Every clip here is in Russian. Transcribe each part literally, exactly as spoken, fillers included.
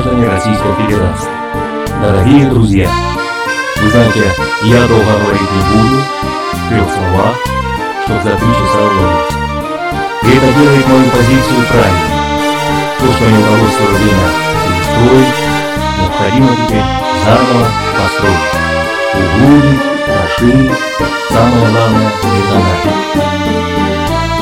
граждане Российской Федерации, дорогие друзья, вы знаете, я долго говорить не буду, в трех словах, чтобы за три часа уложиться. И это делает мою позицию правильной. То, что не удалось в свое время перестроить, необходимо теперь заново построить, углубить, расширить, самое главное — передонать.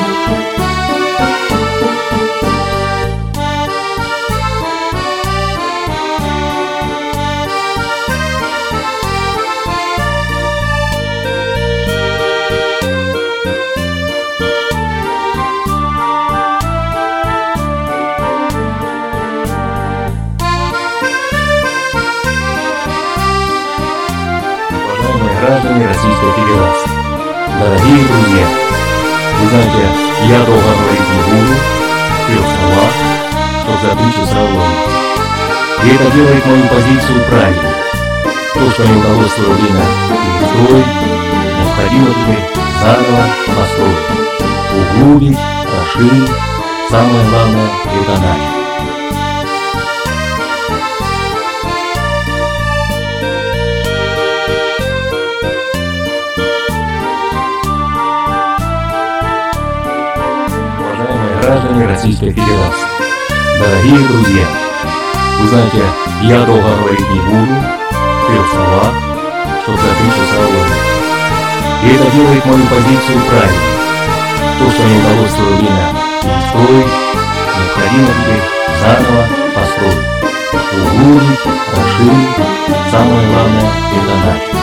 Граждане Российской Федерации, дорогие друзья, вы знаете, я долго говорить не буду, в трех словах, чтобы за три часа уложиться. И это делает мою позицию правильной. То, что не удалось в свое время перестроить, необходимо теперь заново построить, углубить, расширить, самое главное — передонать. Граждане Российской Федерации, дорогие друзья, вы знаете, я долго говорить не буду, в трех словах, чтобы за три часа уложиться. И это делает мою позицию правильной. То, что не удалось в свое время перестроить, необходимо теперь заново построить, углубить, расширить, самое главное — передонать.